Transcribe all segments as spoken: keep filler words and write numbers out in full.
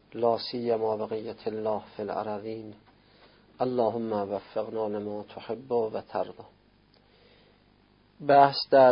لا سیما بقیت الله فی الارضین اللهم وفقنا لما تحب و ترضی. بحث در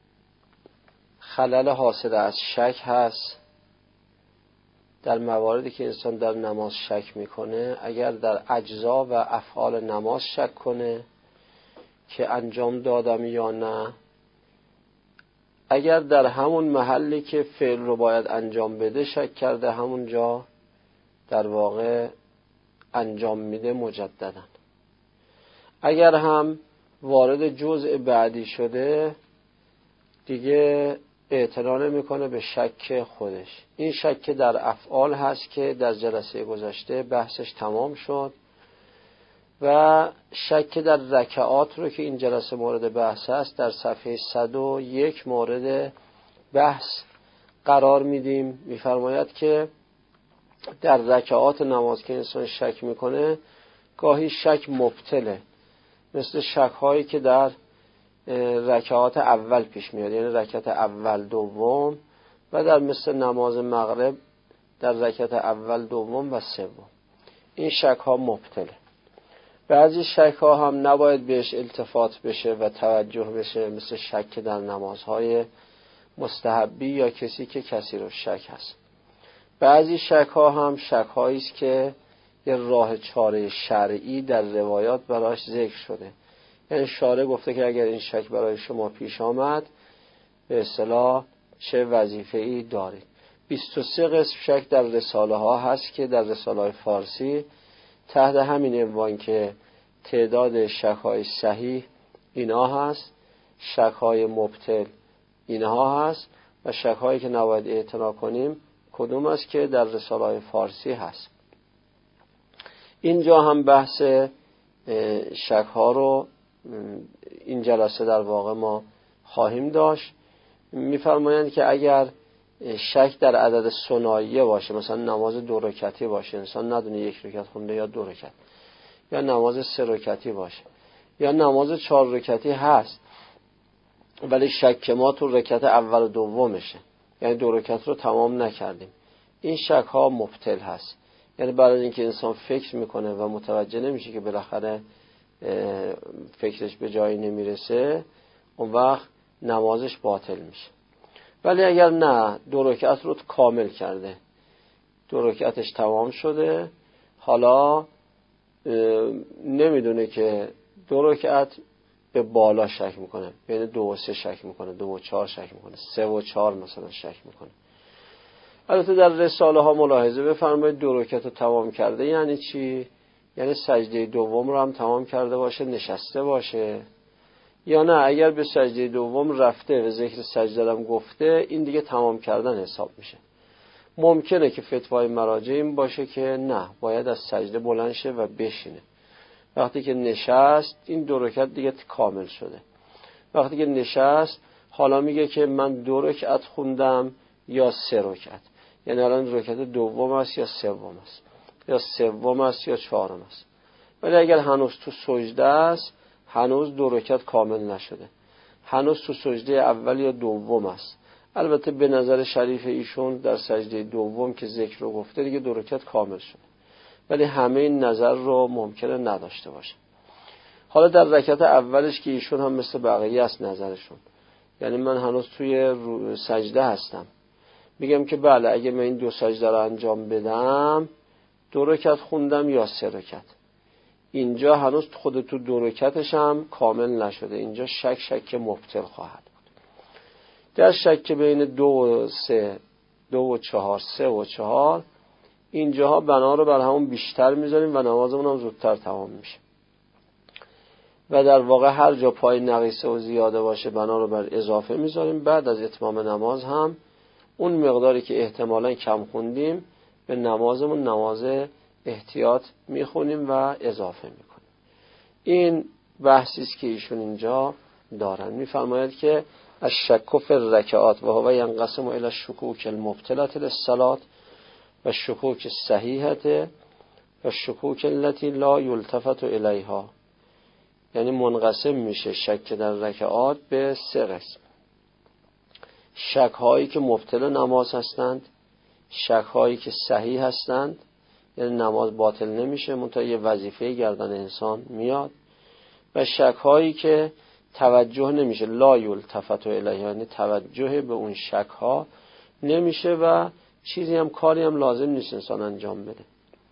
خلل حاصل از شک هست در مواردی که انسان در نماز شک میکنه. اگر در اجزا و افعال نماز شک کنه که انجام دادم یا نه، اگر در همون محلی که فعل رو باید انجام بده شک کرده، همونجا در واقع انجام میده مجددا. اگر هم وارد جزء بعدی شده دیگه اعتنا نمیکنه به شک خودش. این شک در افعال هست که در جلسه گذشته بحثش تمام شد و شک در رکعات رو که این جلسه مورد بحث است در صفحه صد و یک مورد بحث قرار میدیم. میفرماید که در رکعات نماز که انسان شک میکنه گاهی شک مبتله، مثل شک هایی که در رکعات اول پیش میاد، یعنی رکعت اول دوم، و در مثل نماز مغرب در رکعت اول دوم و سوم. این شک ها مبتله. بعضی شک ها هم نباید بهش التفات بشه و توجه بشه، مثل شک در نمازهای مستحبی یا کسی که کثیر الشک هست. بعضی شک ها هم شک هایی است که یه راه چاره شرعی در روایات براش ذکر شده، یعنی شارع گفته که اگر این شک برای شما پیش آمد به اصطلاح چه وظیفه‌ای دارید. بیست و سه قسم شک در رساله ها هست که در رساله های فارسی تحت همین عنوان که تعداد شک های صحیح اینها هست، شک های مبطل اینها هست، و شک هایی که نباید اعتنا کنیم کدوم است که در رساله های فارسی هست. اینجا هم بحث شک ها رو این جلسه در واقع ما خواهیم داشت. میفرمایند که اگر شک در عدد ثنائیه باشه، مثلا نماز دو رکعتی باشه، انسان ندونه یک رکعت خونده یا دو رکعت، یا نماز سه رکعتی باشه، یا نماز چهار رکعتی هست ولی شک ما تو رکعت اول و دومشه، یعنی دو رکعت رو تمام نکردیم، این شک ها مبطل هست. یعنی بعد از اینکه انسان فکر میکنه و متوجه نمیشه که بالاخره فکرش به جایی نمیرسه، اون وقت نمازش باطل میشه. ولی اگر نه، دو رکعت رو کامل کرده، دو رکعتش تمام شده، حالا نمیدونه که دو رکعت به بالا شک میکنه، بین دو و سه شک میکنه، دو و چهار شک میکنه، سه و چهار مثلا شک میکنه. البته در رساله ها ملاحظه بفرمایید دو رکعت رو تمام کرده یعنی چی؟ یعنی سجده دوم رو هم تمام کرده باشه، نشسته باشه، یا نه اگر به سجده دوم رفته و ذکر سجده هم گفته، این دیگه تمام کردن حساب میشه. ممکنه که فتوای مراجع این باشه که نه، باید از سجده بلند شه و بشینه. وقتی که نشست این دو رکعت دیگه کامل شده. وقتی که نشست حالا میگه که من دو رکعت خوندم یا سه رکعت، یعنی الان رکعت دوم است یا سوم است، یا سوم است یا چهارم است. ولی اگر هنوز تو سجده است، هنوز دو رکعت کامل نشده، هنوز تو سجده اول یا دوم است. البته به نظر شریف ایشون در سجده دوم که ذکر رو گفته دیگه دو رکعت کامل شده، ولی همه این نظر رو ممکنه نداشته باشه. حالا در رکعت اولش که ایشون هم مثل بقیه است نظرشون، یعنی من هنوز توی سجده هستم، میگم که بله اگه من این دو سجده رو انجام بدم، دو رکعت خوندم یا سه رکعت، اینجا هنوز خود تو دو رکعتش هم کامل نشده، اینجا شک شک مبطل خواهد بود. در شک بین دو و سه، دو و چهار، سه و چهار، اینجاها بنا رو بر همون بیشتر میذاریم و نمازمون هم زودتر تمام میشه. و در واقع هر جا پای نقیصه و زیاده باشه بنا رو بر اضافه میذاریم. بعد از اتمام نماز هم اون مقداری که احتمالاً کم خوندیم به نمازمون نماز احتیاط میخونیم و اضافه میکنیم. این بحثی است که ایشون اینجا دارن. میفرماید که الشک فی الرکعات و هو ینقسم الی الشکوک المبطلة للصلاة و الشکوک الصحیحة و الشکوک التي لا یلتفت الیها. یعنی منقسم میشه شک در رکعات به سه قسم: شک هایی که مبطل نماز هستند، شک هایی که صحیح هستند، یعنی نماز باطل نمیشه، منتها یه وظیفه گردن انسان میاد، و شک هایی که توجه نمیشه، لا یلتفت الیه، یعنی توجه به اون شک ها نمیشه و چیزی هم کاری هم لازم نیست انسان انجام بده.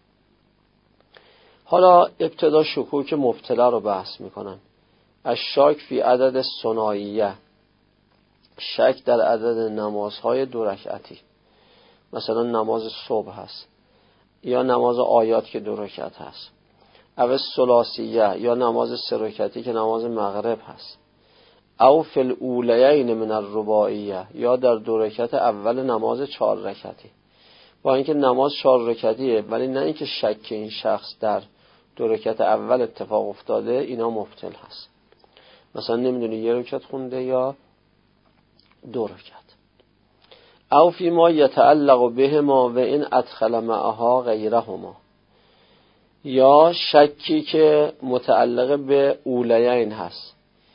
حالا ابتدا شکوک مبتلا رو بحث میکنن. الشک فی عدد ثنائیه، شک در عدد نمازهای دو رکعتی، مثلا نماز صبح هست یا نماز آیات که دو رکعت هست، او ثلاثیه یا نماز سه رکعتی که نماز مغرب هست، او فی الاولیین من الرباعیه یا در دو رکعت اول نماز چهار رکعتی. با اینکه نماز چهار رکعتیه ولی نه اینکه شک این شخص در دو رکعت اول اتفاق افتاده، اینا مبطل هست. مثلا نمیدونی یه رکعت خونده یا دو رکعت. او فی ما یتعلق بهما و این ادخل معها غیرهما، یا شکی که متعلق به اولیین هست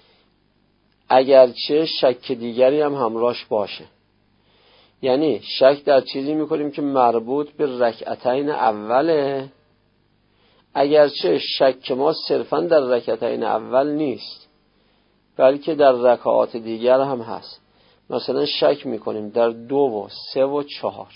اگرچه شک دیگری هم همراهش باشه. یعنی شک در چیزی میکنیم که مربوط به رکعتین اوله، اگرچه شک ما صرفا در رکعتین اول نیست بلکه در رکعات دیگر هم هست. مثلا شک میکنیم در دو و سه و چهار.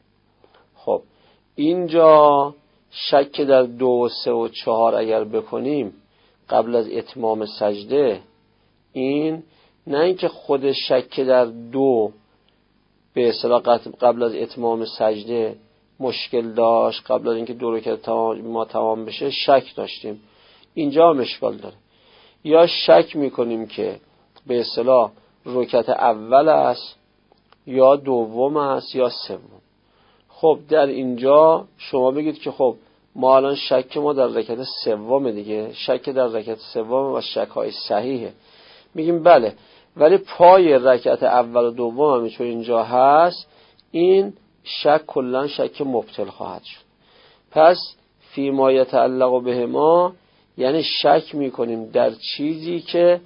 خب اینجا شک در دو و سه و چهار اگر بکنیم قبل از اتمام سجده، این نه اینکه خود شک در دو به اصطلاح قبل از اتمام سجده مشکل داشت، قبل از اینکه دو رکعت ما تمام بشه شک داشتیم، اینجا هم اشکال داره. یا شک میکنیم که به اصطلاح رکعت اول است یا دوم است یا سوم. خب در اینجا شما بگید که خب ما الان شک ما در رکعت سوم دیگه، شک در رکعت سوم و شک های صحیحه. میگیم بله، ولی پای رکعت اول و دوم هم چون اینجا هست، این شک کلا شک مبطل خواهد شد. پس فی ما یتعلق بهما یعنی شک میکنیم در چیزی که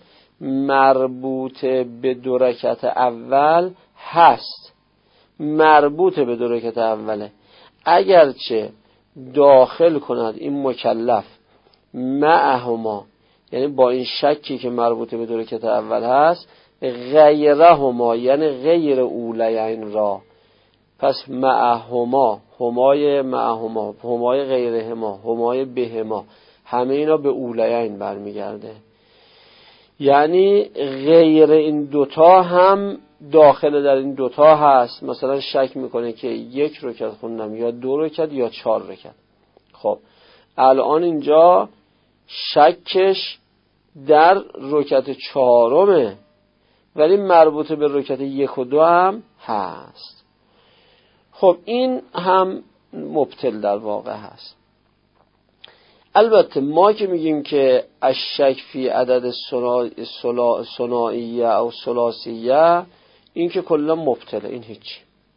مربوط به دو رکعت اول هست، مربوط به دو رکعت اوله، اگرچه داخل کند این مکلف معهما، یعنی با این شکی که مربوط به دو رکعت اول هست، غیرهما یعنی غیر اولیین را. پس معهما، همای معهما، همای غیرهما، همای بهما، همه اینا به اولیین برمیگرده. یعنی غیر این دوتا هم داخل در این دوتا هست. مثلا شک میکنه که یک رکعت خوندم یا دو رکعت یا چهار رکعت. خب الان اینجا شکش در رکعت چهارمه ولی مربوط به رکعت یک و دو هم هست. خب این هم مبطل در واقع هست. البته ما که میگیم که الشک فی عدد ثنائیه او ثلاثیه، این که کلا مبطله، این هیچی.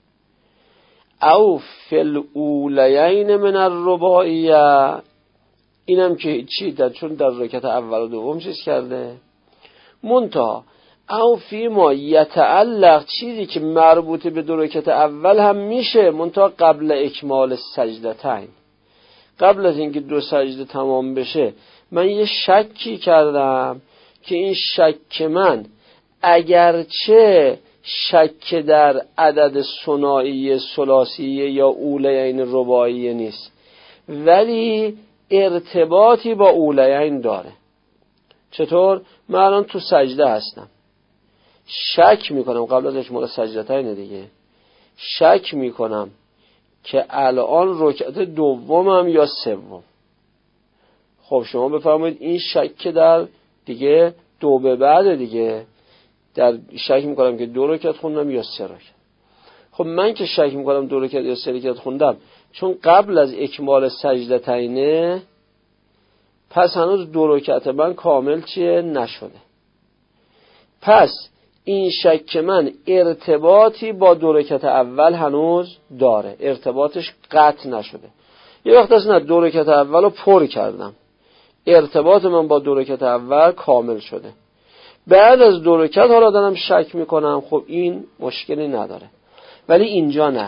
او فی الاولیین من الرباعیه، اینم که هیچی، در چون در رکعت اول و دوم چیز کرده. منتها او فی ما یتعلق، چیزی که مربوط به دو رکعت اول هم میشه، منتها قبل اکمال سجدتین، قبل از اینکه دو سجده تمام بشه من یه شکی کردم که این شک من اگرچه شک در عدد ثنائیه ثلاثیه یا اولیین رباعیه نیست ولی ارتباطی با اولیین داره. چطور؟ من الان تو سجده هستم، شک میکنم قبل از اکمال سجدتین دیگه، شک میکنم که الان رکعت دومم یا سوم. خب شما بفرمایید این شک در دیگه دو به بعد دیگه، در شک میکنم که دو رکعت خوندم یا سه رکعت. خب من که شک میکنم دو رکعت یا سه رکعت خوندم، چون قبل از اکمال سجدتینه، پس هنوز دو رکعت من کامل چیه نشده. پس این شک من ارتباطی با دو رکعت اول هنوز داره، ارتباطش قطع نشده. یه وقت هست نه، دو رکعت اول رو پر کردم، ارتباط من با دو رکعت اول کامل شده، بعد از دو رکعت حالا دارم شک میکنم، خب این مشکلی نداره. ولی اینجا نه،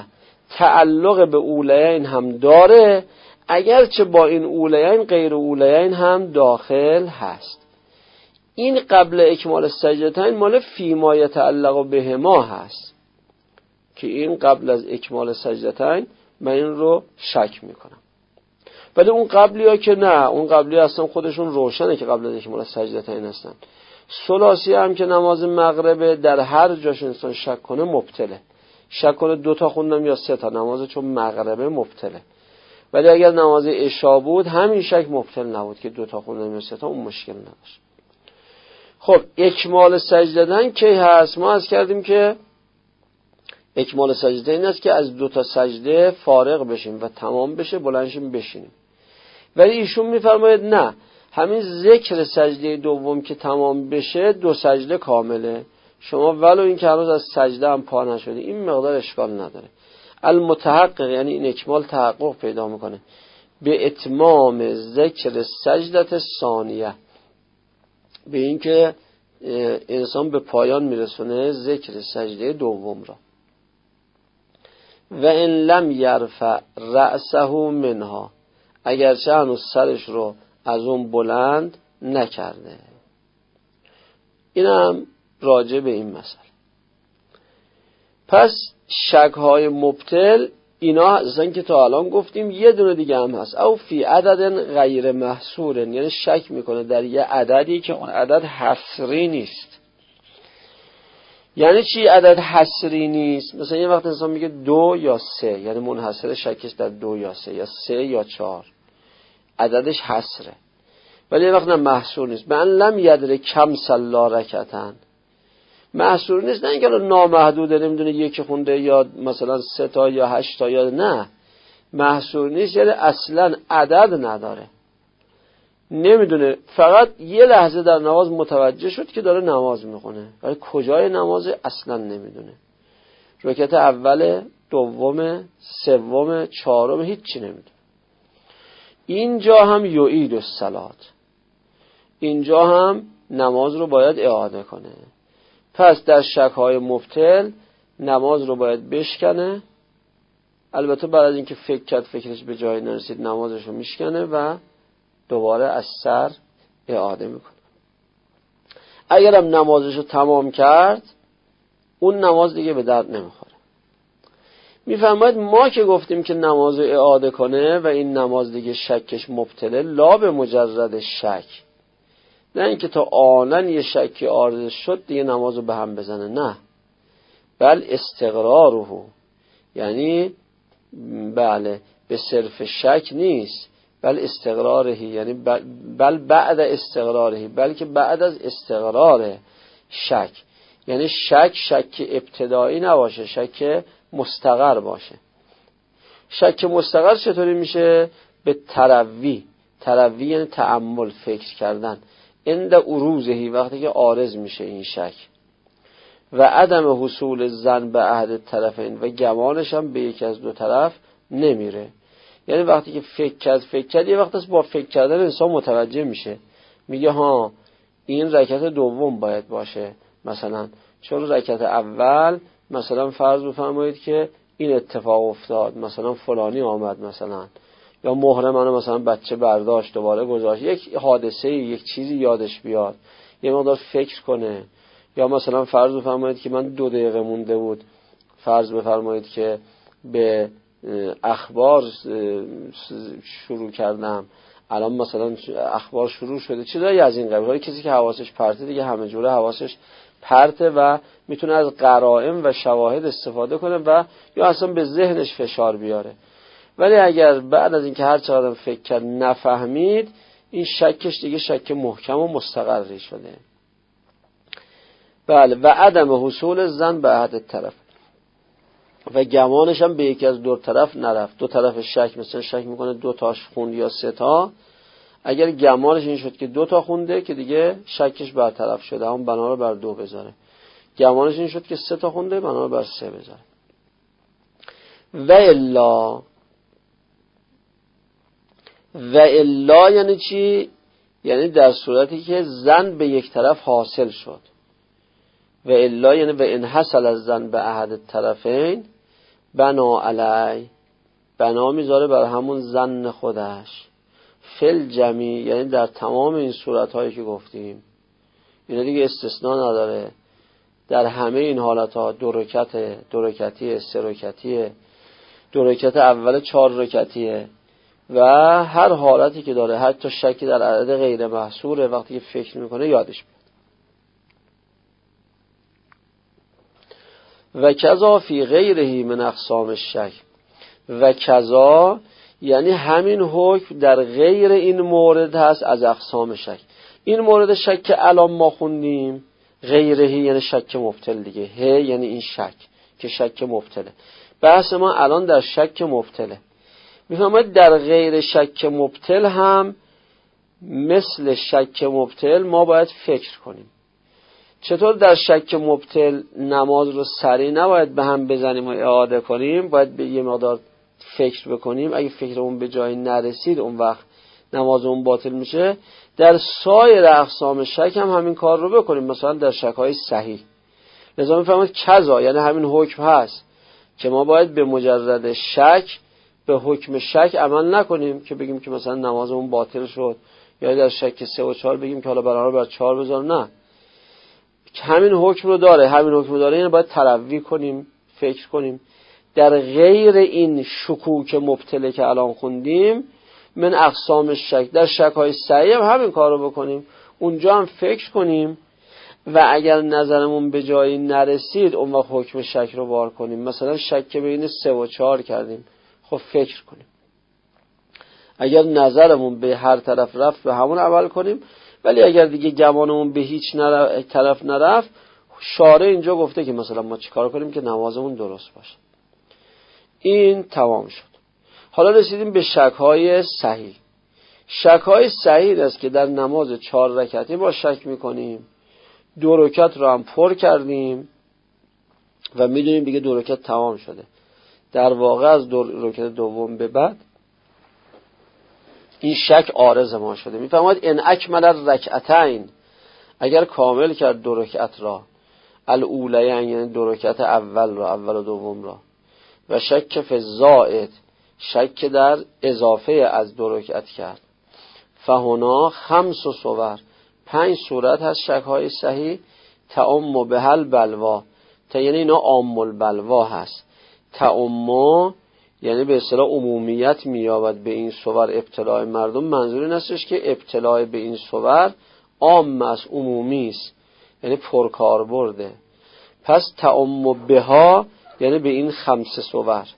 تعلق به اولیین هم داره، اگرچه با این اولیین غیر اولیین هم داخل هست. این قبل اکمال سجدتین مال فیما یتعلق بهما هست که این قبل از اکمال سجدتین من این رو شک میکنم. ولی اون قبلی ها که نه، اون قبلی اصلا خودشون روشنه که قبل از اکمال سجدتین هستن. ثلاثی هم که نماز مغرب در هر جاش انسان شک کنه مبطله. شک کنه دو تا خوندم یا سه تا نماز چون مغربه مبطله. ولی اگر نماز عشا بود همین شک مبطل نبود که دو تا خوندم یا سه تا، اون مشکل نداشت. خب اکمال سجدتین کی هست؟ ما از کردیم که اکمال سجده این است که از دو تا سجده فارغ بشیم و تمام بشه بلندشیم بشینیم. ولی ایشون میفرماید نه، همین ذکر سجده دوم که تمام بشه دو سجده کامله. شما ولو این که هنوز از سجده هم پا نشده این مقدار اشکال نداره. المتحقق یعنی این اکمال تحقق پیدا میکنه به اتمام ذکر سجدت ثانیه، به این که انسان به پایان میرسونه ذکر سجده دوم را. و ان لم یرفع رأسه منها، اگرچه هنوز سرش رو از اون بلند نکرده. این هم راجع به این مسئله. پس شک های مبطل اینا هستن که تا الان گفتیم. یه دونه دیگه هم هست، او فی عدد غیر محصور، یعنی شک میکنه در یه عددی که اون عدد حصری نیست. یعنی چی عدد حصری نیست؟ مثلا یه وقت انسان میگه دو یا سه، یعنی منحصر شکش در دو یا سه یا سه یا چهار، عددش حصره. ولی یه وقت نه محصور نیست. من لم یدر کم صلا رکعتن، محصور نیست، نه اینکه نامحدوده، نمیدونه یکی خونده یا مثلا سه تا یا هشت تا یا نه، محصور نیست یعنی اصلا عدد نداره، نمیدونه، فقط یه لحظه در نماز متوجه شد که داره نماز میخونه ولی کجای نماز اصلا نمیدونه. رکعت اول، دوم، سوم، چهارم هیچی نمیدونه. اینجا هم یعید الصلات، اینجا هم نماز رو باید اعاده کنه. پس در شک‌های مبطل نماز رو باید بشکنه. البته بعد از اینکه فکر کرد فکرش به جای نرسید نمازش رو میشکنه و دوباره از سر اعاده میکنه. اگرم نمازش رو تمام کرد اون نماز دیگه به درد نمیخوره. میفرماید ما که گفتیم که نماز رو اعاده کنه و این نماز دیگه شکش مبطله، لا به مجرد شک، نه اینکه تا آنن یه شکی عارض شد دیگه نماز رو به هم بزنه، نه، بل استقراره، یعنی بله به صرف شک نیست، بل استقراره، یعنی بل بعد استقراره، بلکه بعد از استقرار شک، یعنی شک شک ابتدایی نباشه، شک مستقر باشه. شک مستقر چطوری میشه؟ به تروی، تروی یعنی تأمل، فکر کردن، عند عروضهی، وقتی که عارض میشه این شک، و عدم حصول ظن به احد طرفین، و گمانش هم به یکی از دو طرف نمیره. یعنی وقتی که فکر کرد فکر کرد یه وقت است با فکر کردن انسان متوجه میشه، میگه ها این رکعت دوم باید باشه مثلا، چون رکعت اول مثلا فرض بفرمایید که این اتفاق افتاد، مثلا فلانی آمد مثلا، یا مهر منو مثلا بچه برداشت دوباره گذاشت، یک حادثه یک چیزی یادش بیاد، یه مقدار فکر کنه. یا مثلا فرض بفرمایید که من دو دقیقه مونده بود، فرض بفرمایید که به اخبار شروع کردم، الان مثلا اخبار شروع شده، چیزایی از این قبیل. کسی که حواسش پرته دیگه همه جوره حواسش پرته و میتونه از قرائن و شواهد استفاده کنه و یا اصلا به ذهنش فشار بیاره. ولی اگر بعد از اینکه هر چقدر فکر کرد نفهمید، این شکش دیگه شک محکم و مستقری شده. بله، و عدم حصول ظن به احد طرف، و گمانش هم به یکی از دو طرف نرفت. دو طرف شک، مثلا شک میکنه دو تاش خوند یا سه تا، اگر گمانش این شد که دو تا خونده که دیگه شکش برطرف شده، همون بنا رو بر دو بذاره. گمانش این شد که سه تا خونده، بنا رو بر سه بذاره. و الا، و الا یعنی چی؟ یعنی در صورتی که ظن به یک طرف حاصل شد. و الا یعنی و ان حصل از ظن به احد الطرفین، بنا علی، بنا میذاره بر همون ظن خودش، فل جمی یعنی در تمام این صورتهایی که گفتیم، اینا دیگه استثناء نداره، در همه این حالتها دو رکعت، دو رکعتیه، سه رکعتیه، دو رکعت اول چهار رکعتیه و هر حالتی که داره، حتی شکی در عدد غیر محصوره، وقتی که فکر میکنه یادش بیاد. و کذا فی غیره من اقسام الشک، و کذا یعنی همین حکم در غیر این مورد هست از اقسام شک. این مورد شک که الان ما خوندیم، غیره یعنی شک مبطل دیگه، ه یعنی این شک که شک مبطله. بحث ما الان در شک مبطله. میفهمید در غیر شک مبطل هم مثل شک مبطل ما باید فکر کنیم. چطور در شک مبطل نماز رو سریع نباید به هم بزنیم و اعاده کنیم، باید به یه مقدار فکر بکنیم، اگه فکرمون به جایی نرسید اون وقت نمازمون باطل میشه. در سایر اقسام شک هم همین کار رو بکنیم، مثلا در شک های صحیح. لذا میفهمید کذا یعنی همین حکم هست که ما باید به مجرد شک به حکم شک عمل نکنیم که بگیم که مثلا نمازمون باطل شد، یا در شک سه و چهار بگیم که حالا برای بر چهار بذار. نه، همین حکم رو داره، همین حکم رو داره، یعنی باید تروی کنیم، فکر کنیم. در غیر این شکوک مبتله که الان خوندیم من اقسام شک، در شک های صحیح هم همین کار رو بکنیم، اونجا هم فکر کنیم و اگر نظرمون به جایی نرسید اون وقت حکم شک رو بار کنیم. مثلا شک بین سه و چهار کردیم، خب فکر کنیم، اگر نظرمون به هر طرف رفت به همون عمل کنیم، ولی اگر دیگه گمانمون به هیچ نرف... طرف نرفت، شارع اینجا گفته که مثلا ما چیکار کنیم که نمازمون درست باشه. این تمام شد. حالا رسیدیم به شک‌های صحیح. شک‌های صحیح است که در نماز چهار رکعتی ما شک می‌کنیم، دو رکعت رو هم پر کردیم و می‌دونیم دیگه دو رکعت تمام شده. در واقع از دو رکعت دوم به بعد این شک عارض ما شده. می‌فرماید ان اکمل الرکعتین، اگر کامل کرد دو رکعت را، الاولیین یعنی دو رکعت اول را، اول و دوم را، و شک فی الزائد، شک در اضافه از دو رکعت کرد، فهنا خمس و صور، پنج صورت هست شک های صحیح، تعم بهل بلوا، تا یعنی اینا عام البلوا هست. تعم یعنی به اصطلاح عمومیت مییابد به این صور ابتلاع مردم. منظور این استش که ابتلاع به این صور عام است، عمومی است، یعنی پرکار برده. پس تعم بها یعنی به این خمس صور.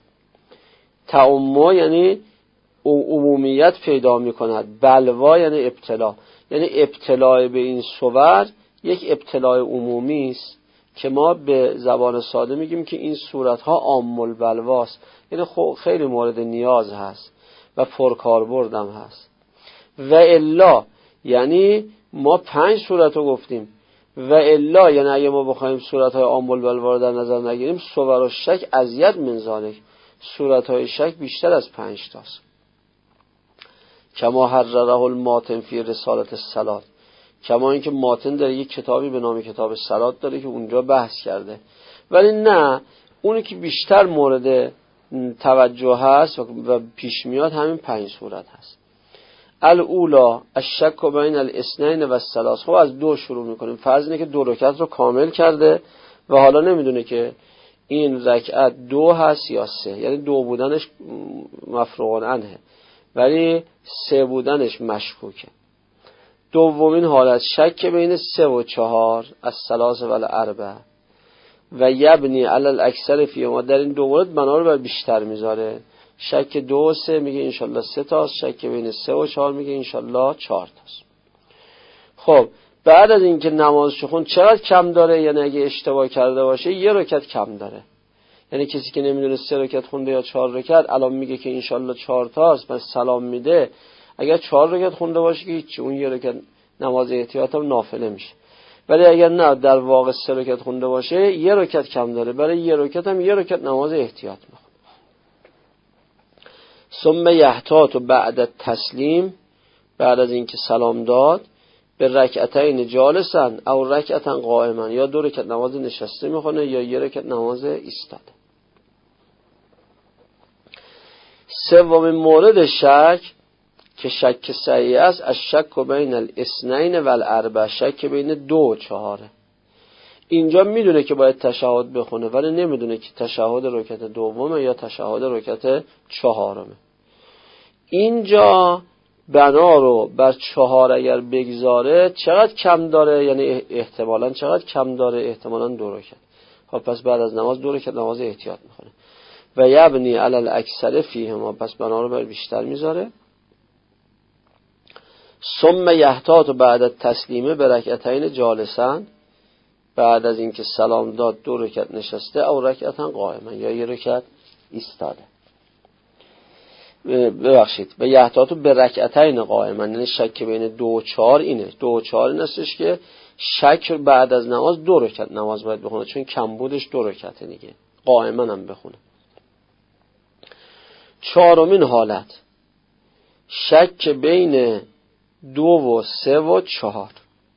تعم یعنی عمومیت پیدا می کند. بلوا یعنی ابتلا، یعنی ابتلاع به این صور یک ابتلاع عمومی است که ما به زبان ساده میگیم که این صورتها عام البلواست، یعنی خیلی مورد نیاز هست و پرکاربرد هم هست. و الا یعنی ما پنج صورت رو گفتیم، و الا یعنی اگه ما بخوایم صورتهای عام البلوا رو در نظر نگیریم، صور و شک ازید من ذالک، صورتهای شک بیشتر از پنج تاست. کما حرره الماتن فی رسالت الصلات، کما اینکه ماتن در یک کتابی به نام کتاب صلات داره که اونجا بحث کرده. ولی نه، اونی که بیشتر مورد توجه هست و پیش میاد همین پنج صورت هست. الاولا الشک بین الاثنین و الثلاث. خب از دو شروع میکنیم. فرض اینه که دو رکعت رو کامل کرده و حالا نمیدونه که این رکعت دو هست یا سه، یعنی دو بودنش مفروغ عنه ولی سه بودنش مشکوکه. دومین حالت شک بین سه و چهار، الثلاث و الاربع، و یبنی علی الاکثر فیهما، در این دو مورد بنا رو بر بیشتر میذاره. شک دو و سه میگه انشالله سه تاست، شک بین سه و چهار میگه انشالله چهار تاست. خب بعد از اینکه نمازش خوند چقدر کم داره؟ یعنی اگه اشتباه کرده باشه یه رکعت کم داره. یعنی کسی که نمیدونه سه رکعت خونده یا چهار رکعت، الان میگه که انشالله چهار تاست، پس سلام میده. اگر چهار رکعت خونده باشه که هیچ، اون یه رکعت نماز احتیاط هم نافله میشه. ولی اگر نه در واقع سه رکعت خونده باشه یه رکعت کم داره، برای یه رکعت هم یه رکعت نماز احتیاط میخونه. ثم یحتاط بعد التسلیم، بعد از اینکه سلام داد، به رکعتین جالسن او رکعتن قائما، یا دو رکعت نماز نشسته میخونه یا یه رکعت نماز ایستاده. سومین مورد شک که شک صحیح است، الشک بین الاثنین و الاربع، شک بین دو و چهاره. اینجا میدونه که باید تشهد بخونه ولی نمیدونه که تشهد رکعت دومه یا تشهد رکعت چهارمه. اینجا بنا رو بر چهار اگر بگذاره چقدر کم داره؟ یعنی احتمالاً چقدر کم داره؟ احتمالاً دو رکعت. خب پس بعد از نماز دو رکعت نماز احتیاط میخونه. و یبنی علی الاکثر فیهما، پس بنا رو بر بیشتر میذاره. ثم یحتاط بعد التسلیمه به رکعتین جالسن، بعد از اینکه سلام داد دو رکعت نشسته، او رکعتن قائما، یا یه رکعت ایستاده. ببخشید به یحتاط به رکعتین قائما، یعنی شک بین دو و چهار اینه. دو و چهار این استش که شک بعد از نماز دو رکعت نماز باید بخونه، چون کمبودش دو رکعته دیگه، قائما هم بخونه. چهارمین حالت شک بین دو و سه و چهار.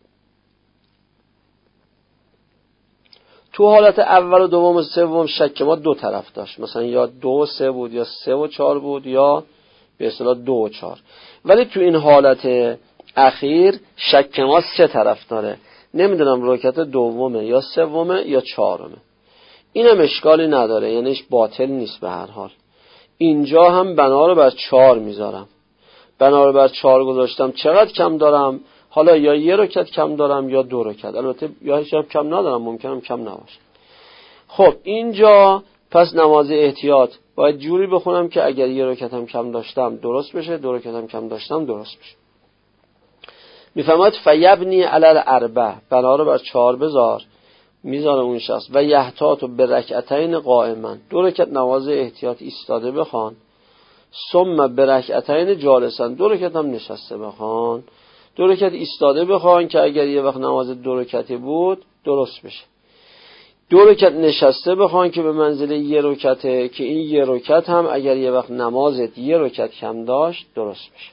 تو حالت اول و دوم و سوم شک ما دو طرف داشت، مثلا یا دو و سه بود یا سه و چهار بود یا به اصطلاح دو و چهار. ولی تو این حالت اخیر شک ما سه طرف داره، نمیدونم رکعت دومه یا سومه یا چهارمه. اینم اشکالی نداره، یعنی ایش باطل نیست. به هر حال اینجا هم بنا رو بر چهار میذارم، بنا رو بر چهار گذاشتم. چقدر کم دارم؟ حالا یا یه رکعت کم دارم یا دو رکعت، البته یا هیچ هم کم ندارم، ممکنم کم نباشه. خب اینجا پس نماز احتیاط باید جوری بخونم که اگر یه رکعت هم کم داشتم درست بشه، دو رکعت هم کم داشتم درست بشه. میفهمد فیبنی علی الاربع، بنا رو بر چهار بذار، میذاره اون شخص. و یحتاط به رکعتین قائما، دو رکعت نماز احتیاط ایستاده بخوان. ثم به رکعتین جالسن، دو رکعت هم نشسته بخوان. دو رکعت ایستاده بخوان که اگر یه وقت نماز دو رکعتی بود درست بشه. دو رکعت نشسته بخوان که به منزله یه رکعته، که این یه رکعت هم اگر یه وقت نمازت یه رکعت کم داشت درست بشه.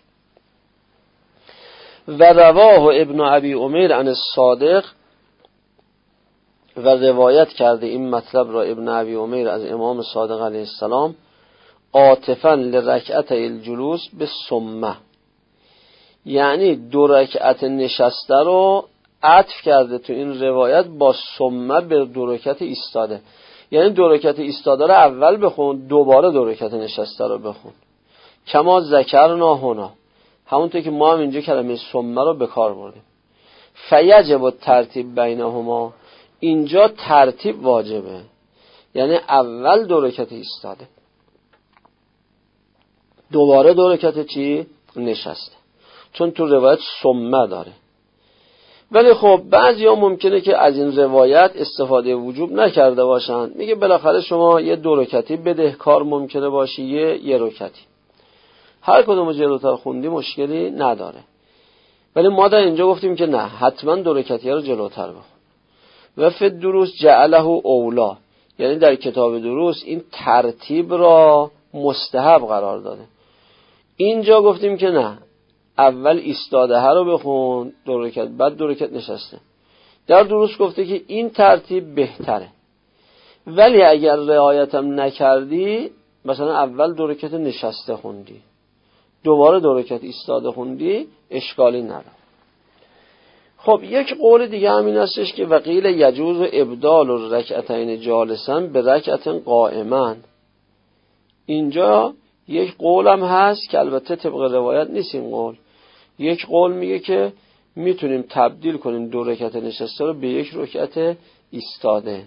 و رواه ابن ابی عمیر عن الصادق، و روایت کرده این مطلب را ابن ابی عمیر از امام صادق علیه السلام، عاطفاً لرکعت الجلوس به ثمه، یعنی دو رکعت نشسته رو عطف کرده تو این روایت با ثمه به دو رکعت ایستاده. یعنی دو رکعت ایستاده رو اول بخون، دوباره دو رکعت نشسته رو بخون. کما ذکرنا هنا، همونطور که ما هم اینجا کلمه ثمه رو به کار بردیم. فیجب الترتیب بینهما، اینجا ترتیب واجبه، یعنی اول دو رکعت ایستاده، دوباره دو رکعت چی؟ نشسته، چون تو روایت ثمه داره. ولی خب بعضیا ممکنه که از این روایت استفاده وجوب نکرده باشن، میگه بالاخره شما یه دو رکعتی بدهکار ممکنه باشی، یه یه رکعتی، هر کدومو جلوتر خوندی مشکلی نداره. ولی ما در اینجا گفتیم که نه، حتما دو رکعتی رو جلوتر بخون. و فی دروس جعله اولا، یعنی در کتاب دروس این ترتیب را مستحب قرار داده. اینجا گفتیم که نه، اول ایستاده ها رو بخون دو رکعت، بعد دو رکعت نشسته. در دروس گفته که این ترتیب بهتره، ولی اگر رعایتم نکردی، مثلا اول دو رکعت نشسته خوندی، دوباره دو رکعت ایستاده خوندی، اشکالی نداره. خب یک قول دیگه همین هستش که وقیل یجوز ابدال الرکعتین جالسا به رکعت قائما. اینجا یک قولم هست که البته طبق روایت نیست این قول. یک قول میگه که میتونیم تبدیل کنیم دو رکعت نشسته رو به یک رکعت ایستاده.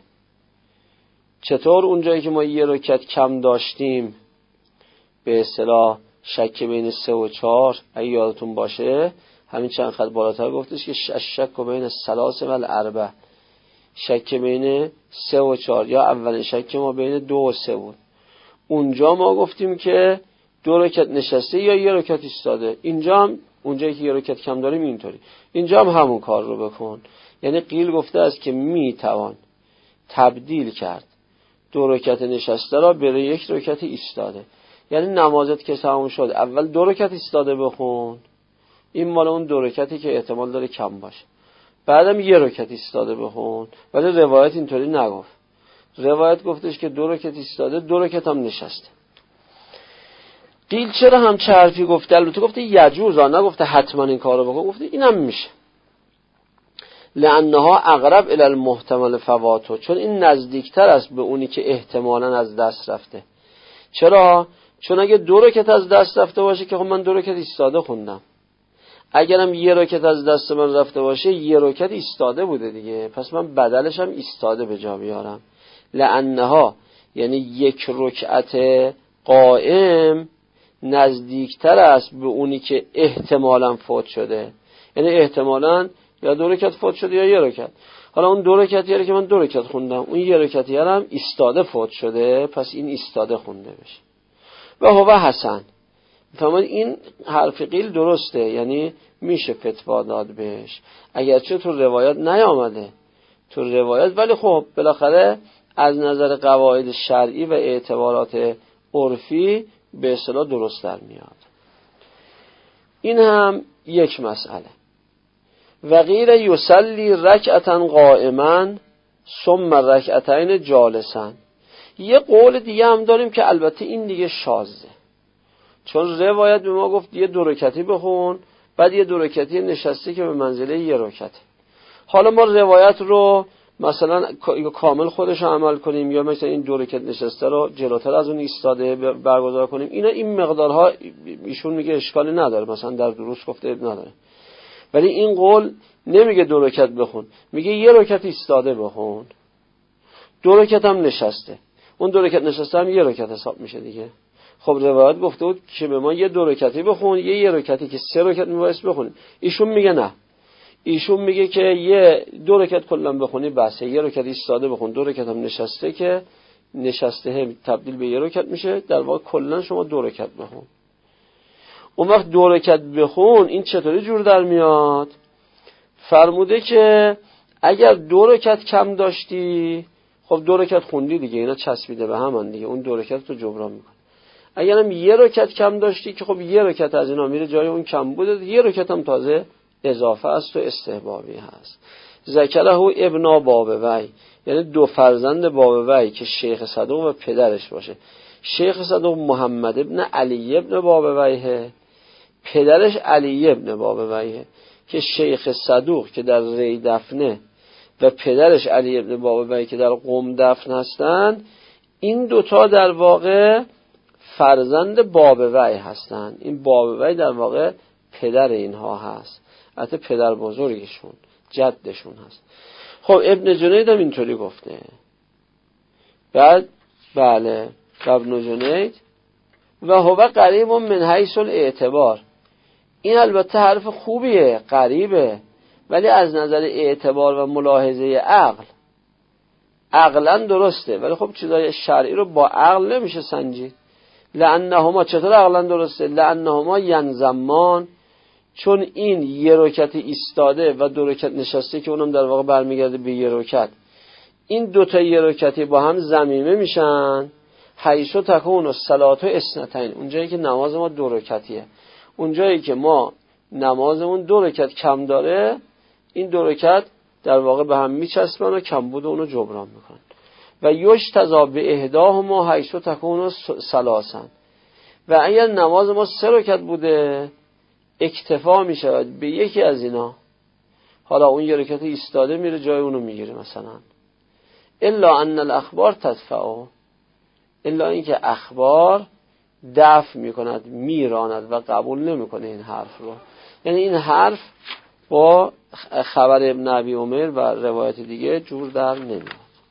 چطور؟ اونجایی که ما یه رکعت کم داشتیم، به اصطلاح شک بین سه و چهار، اگه یادتون باشه همین چند خط بالاتر گفتش که شک بین الثلاث و الاربع، شک بین سه و چهار، یا اول شک ما بین دو و سه بود. اونجا ما گفتیم که دو رکعت نشسته یا یه رکعت ایستاده. اینجا هم اونجایی که یه رکعت کم داریم اینطوری، اینجا هم همون کار رو بکن. یعنی قیل گفته است که میتوان تبدیل کرد دو رکعت نشسته را به یک رکعت ایستاده. یعنی نمازت که تمام شد اول دو رکعت ایستاده بخون، این مال اون دو رکعتی که احتمال داره کم باشه، بعدم یه رکعت ایستاده بخون. ولی روایت اینطوری نگفت، روایت گفتش که دو رکعت ایستاده، دو رکعت هم نشسته. قیل چرا هم چه حرفی گفته؟ البته گفته یجوز، نگفته حتما این کارو بکن، گفته اینم میشه. لانها اقرب الی المحتمل فواتو، چون این نزدیکتر است به اونی که احتمالاً از دست رفته. چرا؟ چون اگه دو رکعت از دست رفته باشه که خب من دو رکعت ایستاده خوندم، اگرم یه رکعت از دست من رفته باشه یه رکعت ایستاده بوده دیگه، پس من بدلش هم ایستاده به جا بیارم. لانها یعنی یک رکعت قائم نزدیکتر است به اونی که احتمالاً فوت شده، یعنی احتمالاً یا دو رکعت فوت شده یا یه رکعت. حالا اون دو رکعتیه که من دو رکعت خوندم، اون یه رکعتیه هم ایستاده فوت شده، پس این ایستاده خونده بشه. و هو حسن، فهمید این حرف قیل درسته، یعنی میشه فتوا داد بهش، اگرچه تو روایت نیامده تو روایت، ولی خب بالاخره از نظر قواعد شرعی و اعتبارات عرفی به اصطلاح درست در میاد. این هم یک مسئله. و غیر یصلی رکعتا قائما ثم رکعتین جالسا. یه قول دیگه هم داریم که البته این دیگه شاذه، چون روایت به ما گفت یه دو رکعتی بخون، بعد یه دو رکعتی نشستی که به منزله یه رکعته. حالا ما روایت رو مثلا کامل خودش رو عمل کنیم یا مثلا این دو رکعت نشسته رو جلوتر از اون ایستاده برگزار کنیم، اینا این مقدارها ایشون میگه اشکالی نداره، مثلا در دروس گفته نداره. ولی این قول نمیگه دو رکعت بخون، میگه یه رکعت ایستاده بخون، دو رکعت هم نشسته، اون دو رکعت نشسته هم یه رکعت حساب میشه دیگه. خب روایت گفته بود که به ما یه دو رکعتی بخون، یه یه رکعتی که سه رکعت میبایست بخونیم. ایشون میگه نه، ایشون میگه که یه دو رکعت کلا بخونی بسه، یه رکعت ایستاده بخون، دو رکعت هم نشسته که نشسته تبدیل به یه رکعت میشه، در واقع کلا شما دو رکعت بخون. اون وقت دو رکعت بخون این چطوری جور در میاد؟ فرموده که اگر دو رکعت کم داشتی، خب دو رکعت خوندی دیگه، اینا چسبیده به هم دیگه، اون دو رکعت رو جبران میکنه. اگرم یه رکعت کم داشتی که خب یه رکعت از اینا میره جای اون کم بوده، یه رکعت هم تازه اضافه است و استحبابی هست. ذکره ابن بابوی، یعنی دو فرزند بابوی که شیخ صدوق و پدرش باشه. شیخ صدوق محمد ابن علی ابن بابویه، پدرش علی ابن بابویه، که شیخ صدوق که در ری دفنه و پدرش علی ابن بابوی که در قم دفن هستند، این دوتا در واقع فرزند بابوی هستند. این بابوی در واقع پدر اینها هست، البته پدر بزرگشون جدشون هست. خب ابن جنید هم اینطوری گفته. بعد بله ابن جنید و هو قریب من حیث الاعتبار، این البته حرف خوبیه، قریبه، ولی از نظر اعتبار و ملاحظه عقل عقلا درسته، ولی خب چیزای شرعی رو با عقل نمیشه سنجید. لانهما، چطور عقلا درسته؟ لانهما ینضمان، چون این یه رکعت ایستاده و دو رکعت نشسته که اونم در واقع برمیگرده به یه رکعت، این دوتا یه رکعتی با هم ضمیمه میشن. حیث تکون الصلاة اثنتین، اونجایی که نماز ما دو رکعتیه، اونجایی که ما نمازمون دو رکعت کم داره، این دو رکعت در واقع به هم میچسبن و کمبود اونو جبران میکنن. و یجتزا به احداهما حیث تکون ثلاثا، و اگر نماز ما سه رکعت بوده اکتفا میشود به یکی از اینا، حالا اون یه رکعت ایستاده میره جای اونو میگیره مثلا. الا ان الاخبار تدفعه، الا اینکه اخبار دفع میکند، میراند و قبول نمیکنه این حرف رو. یعنی این حرف با خبر ابن ابی عمر و روایت دیگه جور در نمیاد.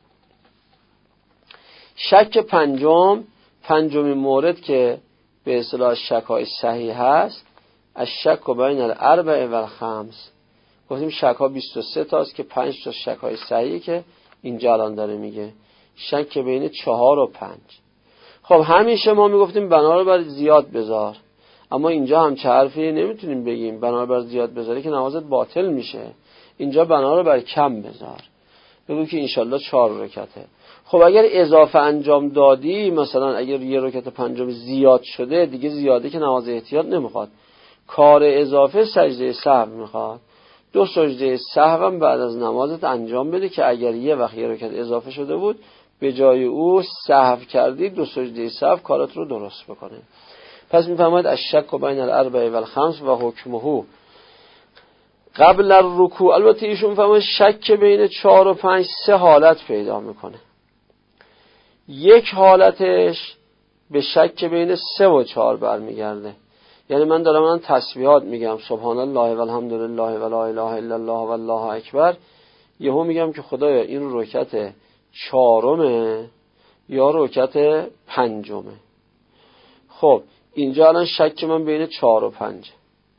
شک پنجم، پنجمین مورد که به اصطلاح شک‌های صحیح هست، الشک بین الاربع و الخمس. گفتیم شک‌ها بیست و سه تاست که پنج تا شک‌های صحیحه که اینجا الان داره میگه، شک بین چهار و پنج. خب همیشه ما میگفتیم بنا رو بر زیاد بذار، اما اینجا هم چه حرفی نمیتونیم بگیم بنا رو بر زیاد بذاری که نمازت باطل میشه. اینجا بنا رو بر کم بذار، بگو که انشالله چهار رکعته. خب اگر اضافه انجام دادی، مثلا اگر یه رکعت پنجم زیاد شده، دیگه زیاده که نماز احتیاط نمیخواد، کار اضافه سجده سهو میخواد. دو سجده سهو هم بعد از نمازت انجام بده که اگر یه وقت یه رکعت اضافه شده بود به جای او سهو کردی، دو سجده سهو کارت رو درست بکنه. پس میفرماید الشک بین الاربع و الخمس و حکمه قبل الرکوع. البته ایشون میفرماید شک بین چهار و پنج سه حالت پیدا میکنه. یک حالتش به شک بین سه و چهار برمیگرده. یعنی من دارم من تسبیحات میگم سبحان الله و الحمدلله و لا اله الا الله و الله اکبر، یهو میگم که خدایا این رکعت چهارمه یا رکعت پنجمه. خب اینجا الان شک من بین چهار و پنج.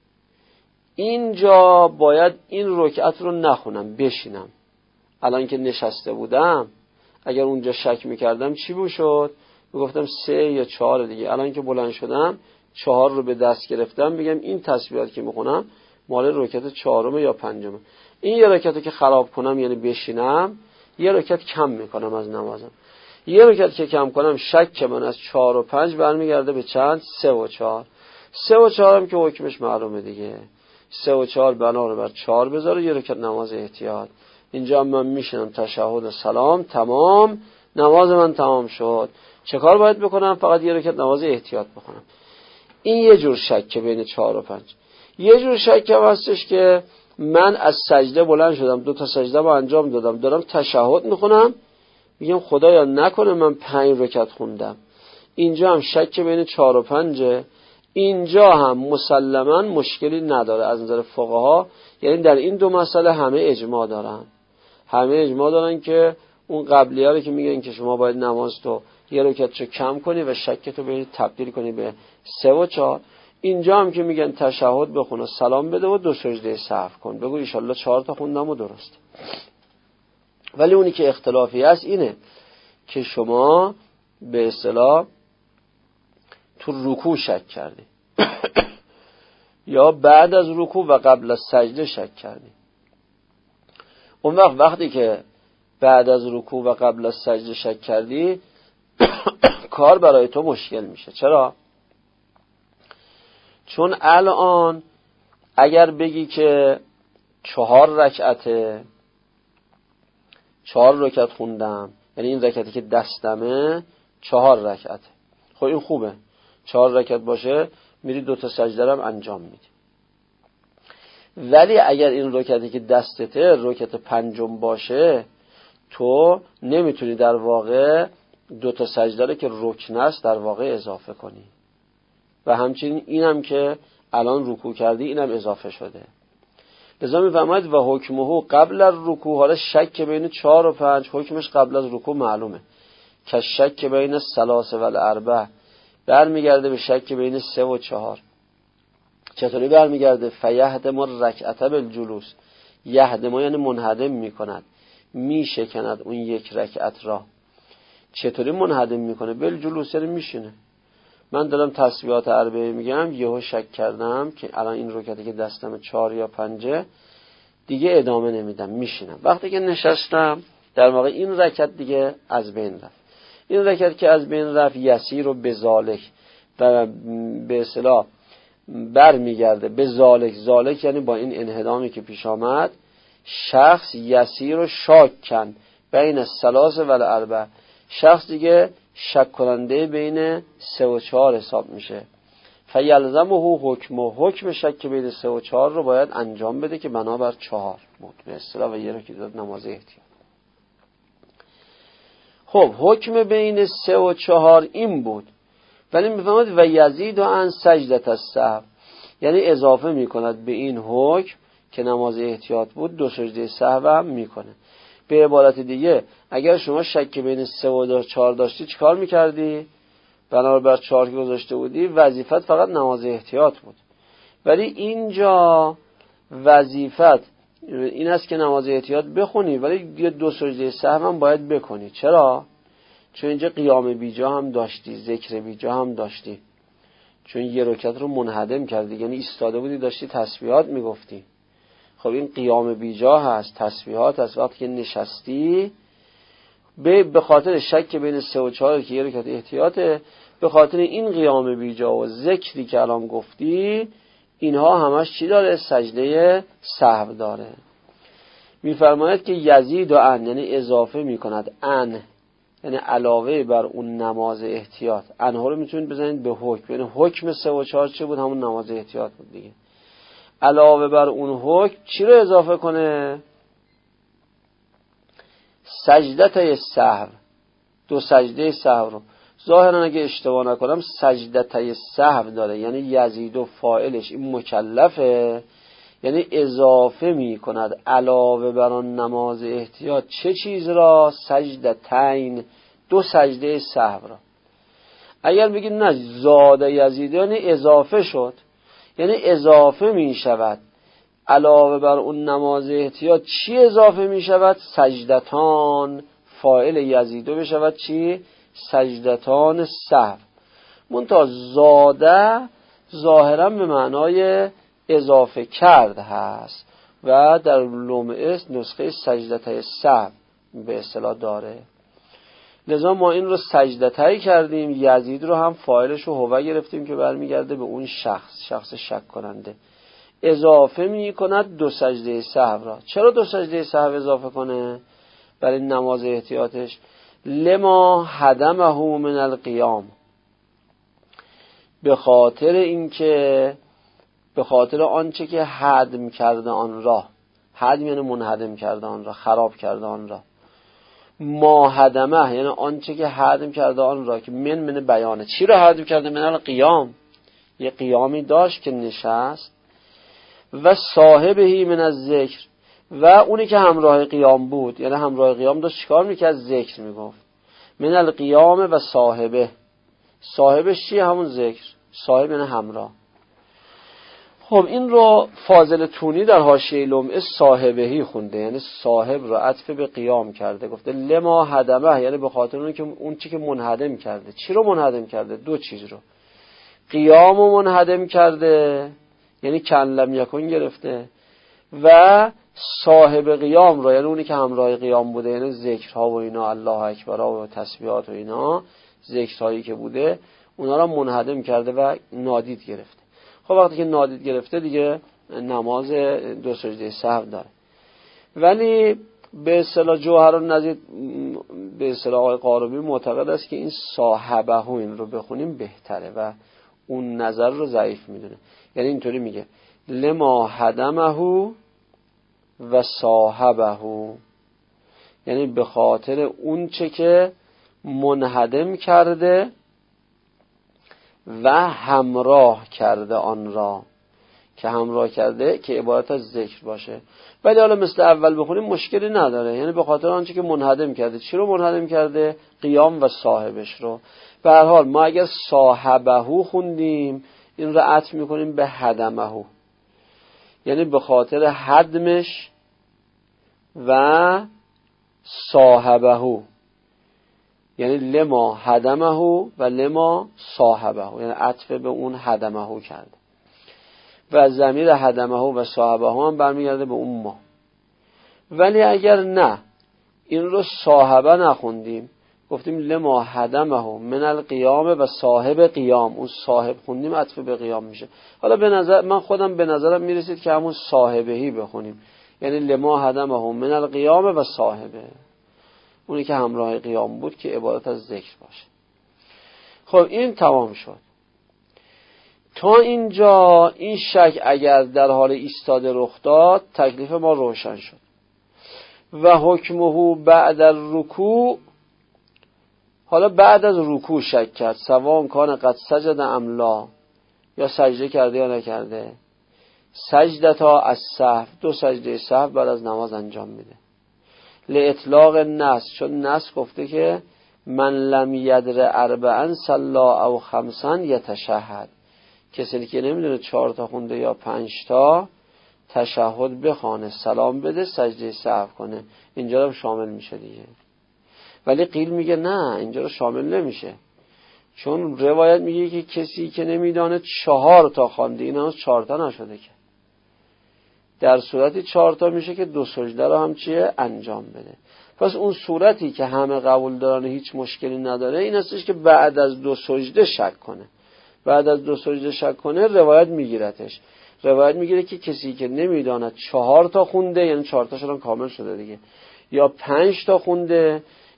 اینجا باید این رکعت رو نخونم، بشینم. الان که نشسته بودم اگر اونجا شک میکردم چی بشد؟ میگفتم سه یا چهار دیگه. الان که بلند شدم چهار رو به دست گرفتم، بگم این تسبیحات که میخونم مال رکعت چهارم یا پنجمه. این یه رکعتو که خراب کنم یعنی بشینم، یه رکعت کم میکنم از نمازم. یه رکعت که کم کنم شک من از چهار و پنج برمیگرده به چند؟ سه و چهار. سه و چهار هم که حکمش معلومه دیگه. سه و چهار بنا رو بر چهار بذاره، یه رکعت نماز احتیاط. اینجا من میشنم تشهد و سلام، تمام، نماز من تمام شد. چه کار باید بکنم؟ فقط یه رکعت نماز احتیاط بکنم. این یه جور شک بین چهار و پنج. یه جور شک هم هستش که من از سجده بلند شدم، دو تا سجده رو انجام دادم، دارم تشهد میخونم، میگم خدایا نکنه من پنج رکعت خوندم. اینجا هم شک بین چهار و پنجه. اینجا هم مسلماً مشکلی نداره از نظر فقها. یعنی در این دو مسئله همه اجماع دارن. همه اجماع دارن که اون قبلیه رو که میگن که شما باید نماز تو یه رکعت رو کم کنی و شک تو به تبدیل کنی به سه و چهار. اینجا هم که میگن تشهد بخون و سلام بده و دو سجده سهو کن، بگو ان شاءالله چهار تا خوندم و درست. ولی اونی که اختلافی هست اینه که شما به اصطلاح تو رکوع شک کردی یا بعد از رکوع و قبل از سجده شک کردی. اون وقت وقتی که بعد از رکوع و قبل از سجده شک کردی کار برای تو مشکل میشه. چرا؟ چون الان اگر بگی که چهار رکعته، چهار رکعت خوندم، یعنی این رکعتی که دستمه چهار رکعته، خب این خوبه، چهار رکعت باشه میری دوتا سجده رو انجام میدی. ولی اگر این رکعتی که دستته رکعت پنجم باشه، تو نمیتونی در واقع دوتا سجده رو که رکن است در واقع اضافه کنی. و همچنین اینم که الان رکوع کردی اینم اضافه شده. لذا میفرماید و حکمه قبل الرکوع. حالا شک بین چهار و پنج حکمش قبل از رکوع معلومه، که شک بین الثلاث و الاربع برمیگرده به شک بین سه و چهار. چطوری برمیگرده؟ فیهدم الرکعت بالجلوس. یهدم یعنی منهدم میکند، میشکند اون یک رکعت را. چطوری منهدم میکنه؟ بالجلوس یعنی میشینه. من دارم تسبیحات اربعه میگم، یهو شک کردم که الان این رکعتی که دستم چهار یا پنجه، دیگه ادامه نمیدم، میشینم. وقتی که نشستم در واقع این رکعت دیگه از بین رفت. این رکعت که از بین رفت یسیر و بذالک و به اصطلاح بر میگرده به ذالک. ذالک یعنی با این انهدامی که پیش آمد، شخص یسیر و شاک کن بین الثلاث و الاربع، شخص دیگه شک کننده بین سه و چهار حساب میشه. فیلزمه حکمه. حکم شک بین سه و چهار رو باید انجام بده که بنابر چهار بود به اصطلاح و یه رو که داد نماز احتیاط. خب حکم بین سه و چهار این بود. ولی میفهمد و یزید و ان سجدت السهو، یعنی اضافه میکند به این حکم که نماز احتیاط بود دو سجده سهو هم میکنه. به عبارت دیگه اگر شما شک بین سه و چهار داشتی چیکار میکردی؟ بنابر چهار که گذاشته بودی وظیفت فقط نماز احتیاط بود. ولی اینجا وظیفت این است که نماز احتیاط بخونی، ولی یه دو سجده سهو هم باید بکنی. چرا؟ چون اینجا قیام بیجا هم داشتی، ذکر بیجا هم داشتی، چون یه رکعت رو منهدم کردی، یعنی ایستاده بودی داشتی تسبیحات میگفتی. خب این قیام بیجا هست، تسبیحات هست. وقتی که نشستی به خاطر شک بین سه و چهار که یه رکعت احتیاطه، به خاطر این قیام بیجا و ذکری که الان گفتی، اینها همش چی داره؟ سجده سهو داره. میفرماید که یزید و ان، یعنی اضافه میکند ان، یعنی علاوه بر اون نماز احتیاط. انها رو میتونید بزنید به حکم، یعنی حکم سه و چهار چه بود؟ همون نماز احتیاط بود دیگه. علاوه بر اون حکم چی رو اضافه کنه؟ سجدتای سهو، دو سجده سهو رو. ظاهرا اگه اشتباه نکنم سجدتای سهو داره، یعنی یزید و فاعلش این مکلفه، یعنی اضافه می کند علاوه بر آن نماز احتیاط چه چیز را؟ سجدتین، دو سجده سهو را. اگر بگید نه زاده یزید یعنی اضافه شد، یعنی اضافه می شود علاوه بر اون نماز احتیاط چی اضافه می شود؟ سجدتان، فاعل یزیدو بشود چی؟ سجدتان سهو. منتها زاده ظاهرا به معنای اضافه کرد هست و در لمعه نسخه سجدتای سهو به اصطلاح داره. لذا ما این رو سجدتای کردیم، یزید رو هم فاعلش رو هو گرفتیم که برمیگرده به اون شخص، شخص شک کننده. اضافه می کند دو سجده سهو را. چرا دو سجده سهو اضافه کنه برای نماز احتیاطش؟ لما هدمه من القیام، به خاطر اینکه به خاطر آنچه که هدم کرده آن را. هدم یعنی منهدم کرده آن را، خراب کرده آن را. ما هدمه یعنی آنچه که هدم کرده آن را، که من من بیانه. چی را هدم کرده؟ من القیام، یه قیامی داشت که نشست. و صاحبهی من از ذکر، و اونی که همراه قیام بود، یعنی همراه قیام داشت چیکار میکرد؟ ذکر میگفت. من القیام و صاحبه، صاحبش چیه؟ همون ذکر. صاحب یعنی همراه. خب این رو فاضل تونی در حاشیه لمعه صاحبهی خونده، یعنی صاحب رو عطف به قیام کرده، گفته لما هدمه، یعنی به خاطر اون که اون چی که منهدم کرده. چی رو منهدم کرده؟ دو چیز رو. قیام رو منهدم کرده، یعنی کن لم یکن گرفته، و صاحب قیام رو، یعنی اونی که همراه قیام بوده، یعنی ذکرها و اینا، الله اکبر و تسبیحات و اینا، ذکرهایی که بوده اونا رو منهدم کرده و نادید گرفته. خب وقتی که نادید گرفته دیگه نماز دو سجده سهو داره. ولی به اصطلاح جوهرالنظیر، به اصطلاح آقای قاربی معتقد است که این صاحبه این رو بخونیم بهتره و اون نظر رو ضعیف میدونه. یعنی اینطوری میگه لما هدمه و صاحبه، یعنی به خاطر اون چه که منهدم کرده و همراه کرده آن را، که همراه کرده که عبارت از ذکر باشه. ولی حالا مثل اول بخونیم مشکلی نداره، یعنی به خاطر آنچه که منهدم کرده. چی رو منهدم کرده؟ قیام و صاحبش رو. به هر حال ما اگر صاحبه خوندیم این رو عطف میکنیم به هدمه، یعنی به خاطر هدمش و صاحبه، یعنی لما هدمه و لما صاحبه، یعنی عطف به اون هدمه کرده و ضمیر هدمه و صاحبه هم برمیگرده به اون ما. ولی اگر نه این رو صاحبه نخوندیم، گفتیم لما هدمه من القیام و صاحب قیام، اون صاحب خوندیم عطف به قیام میشه. حالا به نظر من خودم به نظرم میرسید که همون صاحبهی بخونیم، یعنی لما هدمه من القیام و صاحبه، اونی که همراه قیام بود که عبارت از ذکر باشه. خب این تمام شد. تا اینجا این شک اگر در حال ایستاده رخ داد تکلیف ما روشن شد. و حکمه بعد الرکوع، حالا بعد از رکوع شک کرد، سواء کان قد سجد ام لا، یا سجده کرده یا نکرده. سجدتا از سهو، دو سجده سهو بعد از نماز انجام میده. لاطلاق النص، چون نص گفته که من لم یدر اربعا صلا او خمسا یتشهد، کسی که نمیدونه چهار تا خونده یا پنج تا تشهد بخونه، سلام بده، سجده سهو کنه، اینجا رو شامل میشه دیگه. ولی قیل میگه نه، اینجا رو شامل نمیشه، چون روایت میگه که کسی که نمیدانه چهار تا خوانده، این هنوز چهار تا نشده که، در صورتی چهار تا میشه که دو سجده رو هم چیه انجام بده. پس اون صورتی که همه قبول دارن هیچ مشکلی نداره این هستش که بعد از دو سجده شک کنه. بعد از دو سجده شک کنه روایت میگیرتش. روایت میگیره که کسی که نمیداند چهار تا خونده، یعنی چهار تاش هم کامل شده دیگه، یا پنج تا خونده،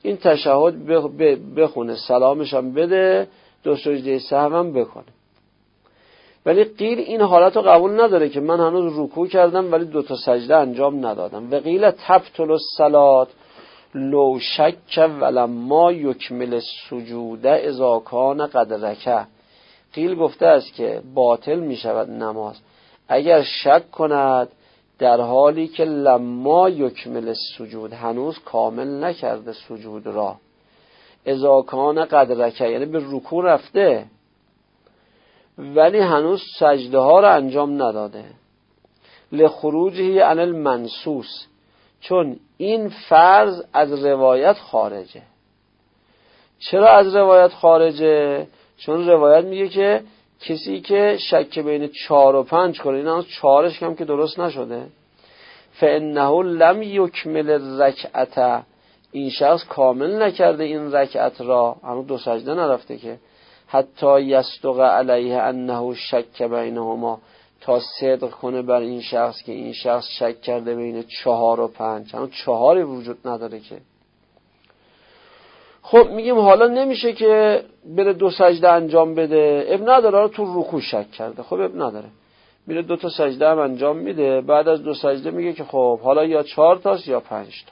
این تشهد بخونه، سلامش هم بده، دو سجده سهو هم بکنه. ولی قیل این حالت رو قبول نداره که من هنوز رکوع کردم ولی دو تا سجده انجام ندادم. و قیل تبطل الصلاة لو شک ولما یکمل السجود اذا کان قد رکع. قیل گفته است که باطل می شود نماز اگر شک کند در حالی که لما یکمل السجود، هنوز کامل نکرده سجود را. اذا کان قد رکع یعنی به رکوع رفته ولی هنوز سجده ها را انجام نداده. لخروجه عن المنصوص، چون این فرض از روایت خارجه. چرا از روایت خارجه؟ چون روایت میگه که کسی که شک بین چهار و پنج کنه، این هنوز چهارش کم که درست نشده، فانه لم یکمل الرکعت، این شخص کامل نکرده این رکعت را، هنوز دو سجده نرفته که، حتی یصدق علیه انه شک بینهما، تا صدق کنه بر این شخص که این شخص شک کرده بین چهار و پنج، هنوز چهاری وجود نداره که. خب میگیم حالا نمیشه که بره دو سجده انجام بده، اب نداره، تو رکوع شک کرده، خب اب نداره، میره دو تا سجده هم انجام میده، بعد از دو سجده میگه که خب حالا یا چهار تاست یا پنج تا.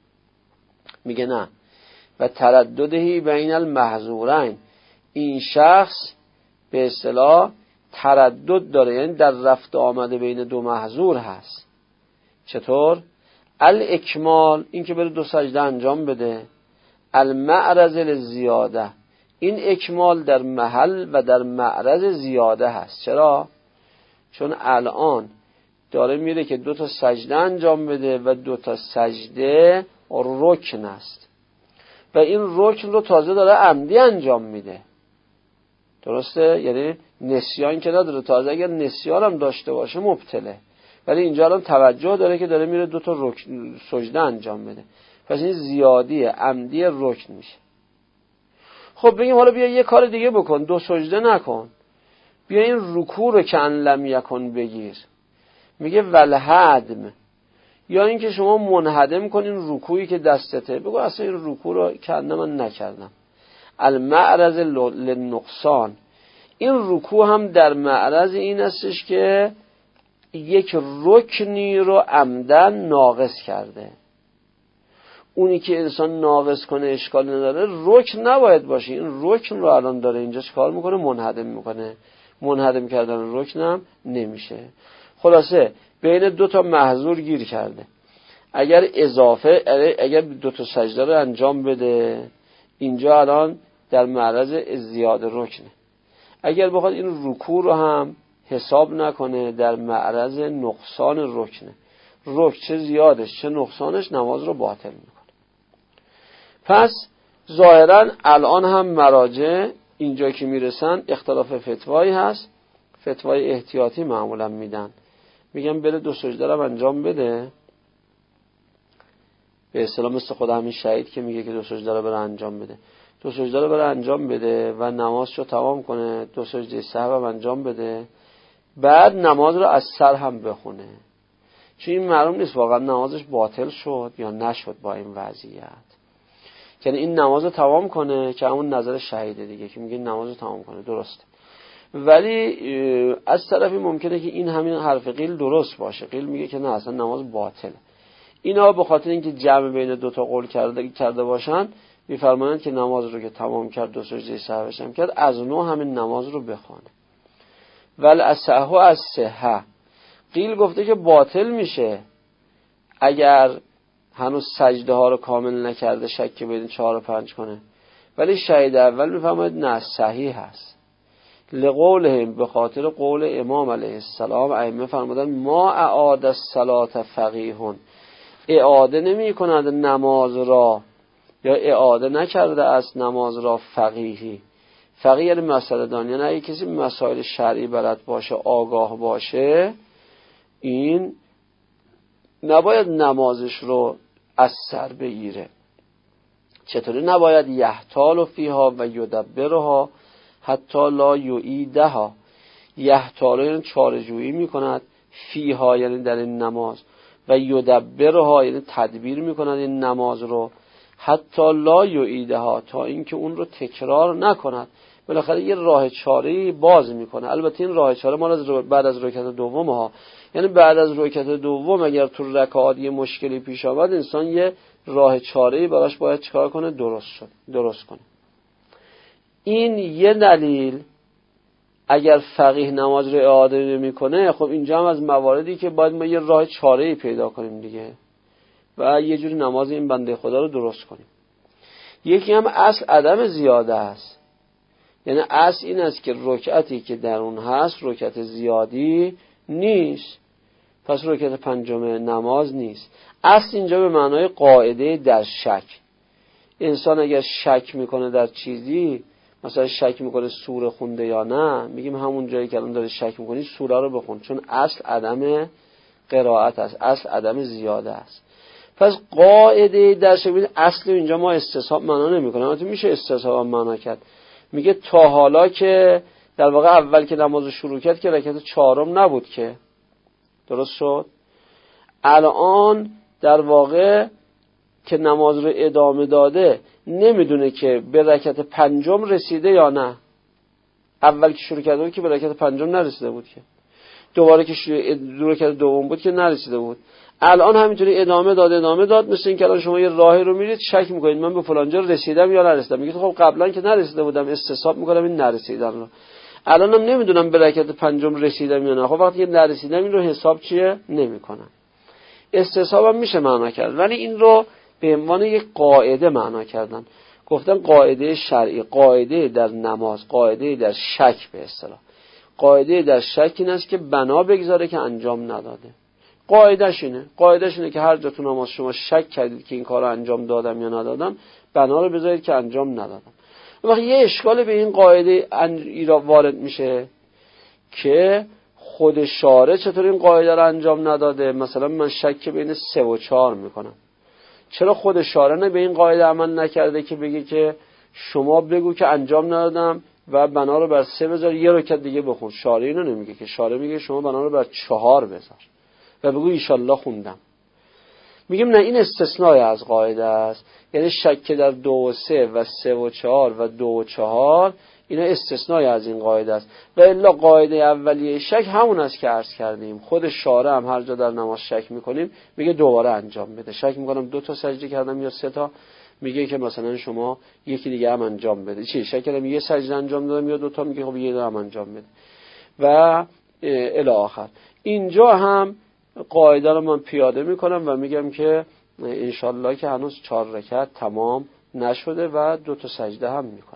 میگه نه، و ترددهی بین المحظورین، این شخص به اصطلاح تردد داره، یعنی در رفت آمده بین دو محظور هست. چطور؟ الاکمال، این که بره دو سجده انجام بده، المعرض للزیاده، این اکمال در محل و در معرض زیاده هست. چرا؟ چون الان داره میره که دو تا سجده انجام بده و دو تا سجده رکن است و این رکن رو تازه داره عمدی انجام میده. درسته؟ یعنی نسیان که نداره، تازه اگر نسیان هم داشته باشه مبتله، ولی اینجا الان توجه داره که داره میره دو تا رکن سجده انجام بده، پس این زیادی عمدی رکن میشه. خب بگیم حالا بیا یه کار دیگه بکن، دو سجده نکن، بیا این رکوع رو که ان لم یکن بگیر. میگه ولهدم، یا اینکه شما منهدم کنین رکوعی که دستته، بگو اصلا این رکوع رو که من نکردم. المعرض للنقصان، این رکوع هم در معرض این استش که یک رکنی رو عمدن ناقص کرده. اونی که انسان ناقص کنه اشکال نداره، رکن نباید باشه، این رکن رو الان داره اینجا چیکار میکنه؟ منهدم میکنه. منهدم کردن رکن هم نمیشه. خلاصه بین دو تا محظور گیر کرده، اگر اضافه اگر دو تا سجده رو انجام بده، اینجا الان در معرض زیاده رکنه. اگر بخواد این رکوع رو هم حساب نکنه، در معرض نقصان رکنه. رکن چه زیادش چه نقصانش نماز رو باطل میکنه. پس ظاهرا الان هم مراجع اینجا که میرسن اختلاف فتوایی هست، فتوای احتیاطی معمولا میدن، میگن بره دو سجده رو انجام بده، به اصطلاح مثل خود همین شهید که میگه که دو سجده رو بره انجام بده، دو سجده رو بره انجام بده و نمازشو تمام کنه، دو سجده سهو هم انجام بده، بعد نماز رو از سر هم بخونه. چون این معلوم نیست واقعا نمازش باطل شد یا نشد با این وضعیت. یعنی این نماز رو تمام کنه که همون نظر شهیده دیگه که میگه نماز رو تمام کنه، درسته، ولی از طرفی ممکنه که این همین حرف قیل درست باشه. قیل میگه که نه اصلا نماز باطله. اینا به خاطر اینکه جمع بین دو تا قول کرده کرده باشن میفرمایند که نماز رو که تمام کرد دو سجده سهوش هم کرد، از نو همین نماز رو بخونه. ول اصحو از صحه، قیل گفته که باطل میشه اگر هنوز سجده ها رو کامل نکرده، شک بین چهار و پنج کنه، ولی شهید اول میفرماید نه صحیح هست. لقولهم، به خاطر قول امام علیه السلام، ائمه فرمودن ما اعاد الصلاة فقیهون، اعاده نمی کند نماز را یا اعاده نکرده است نماز را فقیهی. فقیه یعنی مسئله دان، یعنی اگه کسی مسائل شرعی بلد باشه، آگاه باشه، این نباید نمازش رو از سر بگیره. چطوری نباید؟ یحتال فیها و یدبرها حتی لا یعیدها. یحتال یعنی چاره‌جویی میکند، فیها یعنی در این نماز، و یدبرها یعنی تدبیر میکند این نماز رو، حتی لا یعیدها، تا اینکه اون رو تکرار نکند. بالاخره یه راه چاره‌ای باز میکنه. البته این راه چاره مال از رو... بعد از رکعت دوم ها، یعنی بعد از رکعت دوم اگر تو رکعات یه مشکلی پیش آمد، انسان یه راه چاره‌ای براش باید چیکار کنه؟ درست شد درست کنه. این یه دلیل. اگر فقیه نماز رو اعاده نمی‌کنه، خب اینجا هم از مواردی که باید ما یه راه چاره‌ای پیدا کنیم دیگه و یه جوری نماز این بنده خدا رو درست کنیم. یکی هم اصل عدم زیاده است، یعنی اصل این است که رکعتی که در اون هست رکعت زیادی نیست، پس رکعت پنجم نماز نیست. اصل اینجا به معنای قاعده در شک. انسان اگر شک میکنه در چیزی، مثلا شک میکنه سوره خونده یا نه، میگیم همون جایی که الان داره شک میکنی سوره رو بخون، چون اصل عدم قرائت است، اصل عدم زیاده است. پس قاعده در شک، اصل اینجا ما استصحاب معنا نمیکنه، البته میشه استصحاب معنا کرد. میگه تا حالا که در واقع اول که نماز شروع کرد که رکعت چهارم نبود که، درست شد؟ الان در واقع که نماز رو ادامه داده نمیدونه که به رکعت پنجم رسیده یا نه. اول که شروع کرده بود که به رکعت پنجم نرسیده بود که، دوباره که شروع رکعت دوم بود که نرسیده بود. الان همینطوری ادامه داد ادامه داد مثل این که الان شما یه راهی رو میرید شک میکنید من به فلان جا رسیدم یا نرسیدم، میگید خب قبلا که نرسیده بودم استصحاب میکنم این نرسیدم رو، الانم نمیدونم به رکعت پنجم رسیدم یا نه، خب وقتی که نرسیدم این رو حساب چیه نمیکنم. استصحابم میشه معنا کرد، ولی این رو به عنوان یک قاعده معنا کردن، گفتن قاعده شرعی، قاعده در نماز، قاعده در شک به اصطلاح. قاعده در شک این است که بنا بگذاره که انجام نداده. قاعدهش اینه، قاعدهش اینه که هر جا تو نماز شما شک کردید که این کار رو انجام دادم یا ندادم، بنا رو بذارید که انجام ندادم. وقتی یه اشکال به این قاعده ایراد وارد میشه که خود شارع چطور این قاعده رو انجام نداده. مثلا من شک بین سه و چهار میکنم، چرا خود شارع نه به این قاعده عمل نکرده که بگه که شما بگو که انجام ندادم و بنا رو بر سه بذار یه رکعت دیگه بخون؟ شارع اینو نمیگه که، شارع میگه شما بنا رو بر چهار بذار و بگو ایشالله خوندم. میگیم نه، این استثناء از قاعده است، یعنی شک در دو و سه و سه و چهار و دو و چهار اینا استثناء از این قاعده است و الا قاعده اولیه شک همون است که عرض کردیم. خود شارع هم هر جا در نماز شک میکنیم میگه دوباره انجام بده. شک میکنم دو تا سجده کردم یا سه تا، میگه که مثلا شما یکی دیگه هم انجام بده. چی شک کردم یه سجده انجام دادم یا دو تا، میگه خب یه دو هم انجام بده و الی آخر. اینجا هم قاعده رو من پیاده میکنم و میگم که انشالله که هنوز چهار رکعت تمام نشده و دو تا سجده هم میکنم.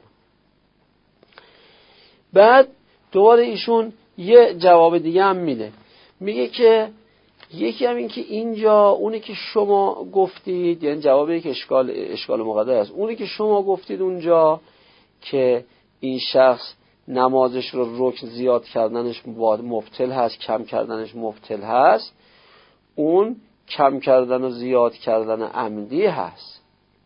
بعد دوباره ایشون یه جواب دیگه هم میده، میگه که یکی هم این که اینجا اونی که شما گفتید، یعنی جواب یک اشکال اشکال مقدر است، اونی که شما گفتید اونجا که این شخص نمازش رو رکن زیاد کردنش مبطل هست، کم کردنش مبطل هست، اون کم کردن و زیاد کردن عمدی هست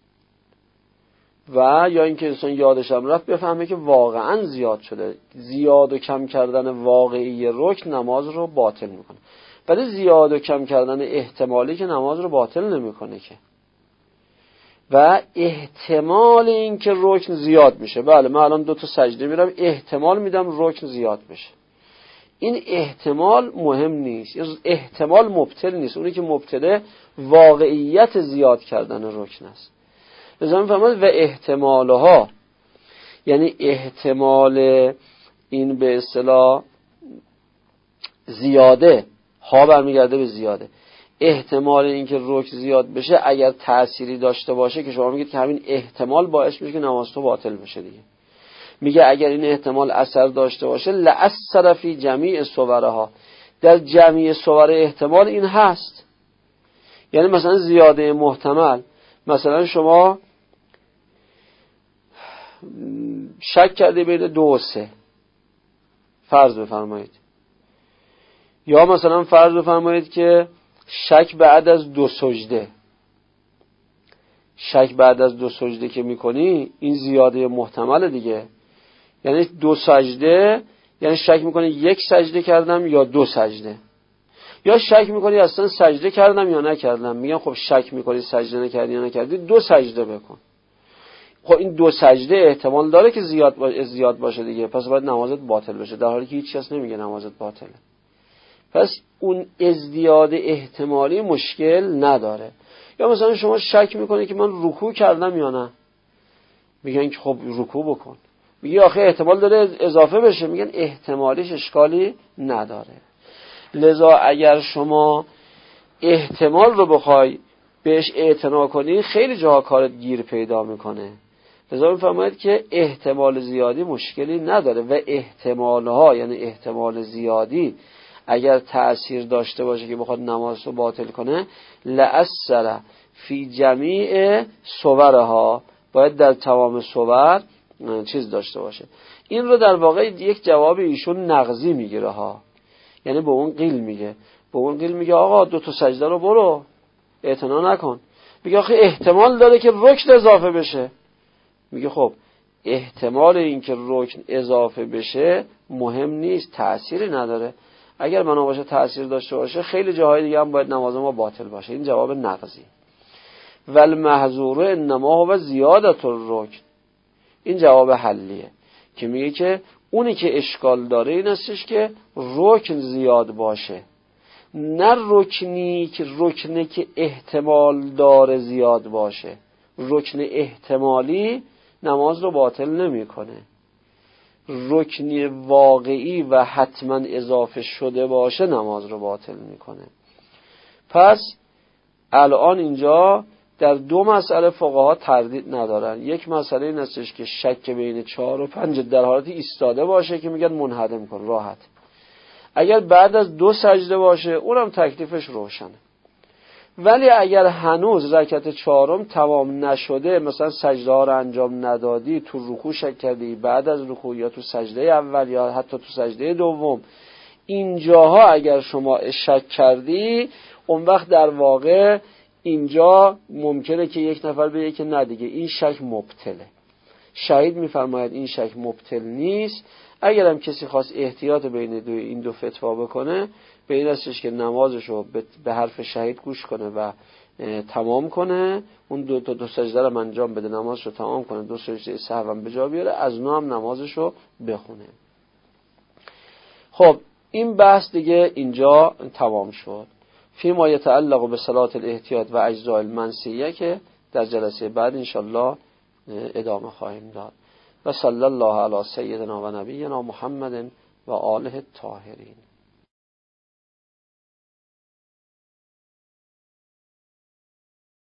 و یا اینکه انسان یادش هم رفت بفهمه که واقعا زیاد شده. زیاد و کم کردن واقعی رکن نماز رو باطل میکنه، ولی زیاد و کم کردن احتمالی که نماز رو باطل نمیکنه که. و احتمال این که رکن زیاد میشه، بله من الان دو تا سجده میرم احتمال میدم رکن زیاد بشه، این احتمال مهم نیست، احتمال مبطل نیست. اونی که مبطله واقعیت زیاد کردن رکن است. لذا میفهمید و احتمالها، یعنی احتمال این به اصطلاح زیاده ها برمیگرده به زیاده، احتمال این که رکن زیاد بشه اگر تأثیری داشته باشه که شما میگید که همین احتمال باعث میشه که نماز تو باطل بشه دیگه. میگه اگر این احتمال اثر داشته باشه لأثر فی جمیع صورها، در جمیع صور احتمال این هست. یعنی مثلا زیاده محتمل، مثلا شما شک کرده بین دو و سه فرض بفرمایید، یا مثلا فرض بفرمایید که شک بعد از دو سجده، شک بعد از دو سجده که میکنی این زیاده محتمل دیگه، یعنی دو سجده، یعنی شک میکنی یک سجده کردم یا دو سجده، یا شک میکنی اصلا سجده کردم یا نکردم، میگن خب شک میکنی سجده نکردی یا نکردی، دو سجده بکن. خب این دو سجده احتمال داره که زیاد باشه زیاد باشه دیگه، پس باید نمازت باطل بشه، در حالی که هیچ کس نمیگه نمازت باطله. پس اون ازدیاد احتمالی مشکل نداره. یا مثلا شما شک میکنی که من رکوع کردم یا نه، میگن که خب رکوع بکن. میگی آخه احتمال داره اضافه بشه، میگن احتمالیش اشکالی نداره. لذا اگر شما احتمال رو بخوای بهش اعتنا کنی خیلی جاها کارت گیر پیدا میکنه. لذا میفرماید که احتمال زیادی مشکلی نداره و احتمالها، یعنی احتمال زیادی اگر تأثیر داشته باشه که بخواد نماز رو باطل کنه، لأثر فی جمیع صورها، باید در تمام صور چیز داشته باشه. این رو در واقع یک جواب ایشون نقضی میگیره ها، یعنی به اون قیل میگه به اون قیل میگه آقا دو تا سجده رو برو اعتنا نکن. میگه آخه احتمال داره که رکن اضافه بشه. میگه خب احتمال این که رکن اضافه بشه مهم نیست، تأثیری نداره. اگر بنا باشه تأثیر داشته باشه خیلی جاهای دیگه هم باید نماز ما باطل باشه. این جواب نقضی. والمحظور انما هو زیادت الرکن، این جواب حلیه که میگه که اونی که اشکال داره این استش که رکن زیاد باشه، نه رکنی که رکنه که احتمال داره زیاد باشه. رکن احتمالی نماز رو باطل نمیکنه، رکنی واقعی و حتما اضافه شده باشه نماز رو باطل میکنه. پس الان اینجا در دو مسئله فقها تردید ندارن. یک مسئله این استش که شک بین چهار و پنج در حالت ایستاده باشه که میگن منهدم کن راحت. اگر بعد از دو سجده باشه اونم تکلیفش روشنه. ولی اگر هنوز رکعت چهارم تمام نشده، مثلا سجده ها رو انجام ندادی، تو رکوع شک کردی، بعد از رکوع یا تو سجده اول یا حتی تو سجده دوم، اینجاها اگر شما شک کردی، اون وقت در واقع اینجا ممکنه که یک نفر بگه که نه دیگه این شک مبطله. شهید میفرماید این شک مبطل نیست. اگر هم کسی خواست احتیاط بین دو این دو فتوا بکنه، به این استش که نمازشو به حرف شهید گوش کنه و تمام کنه، اون دو تا دو سجده رو انجام بده، نمازشو تمام کنه، دو سجده سهو هم به جا بیاره، از اون هم نمازشو بخونه. خب این بحث دیگه اینجا تمام شد. فی ما یتعلق به صلات الاحتیاط و اجزاء المنسیه که در جلسه بعد انشالله ادامه خواهیم داد. و صلی الله علی سیدنا و نبینا محمد و آله الطاهرین.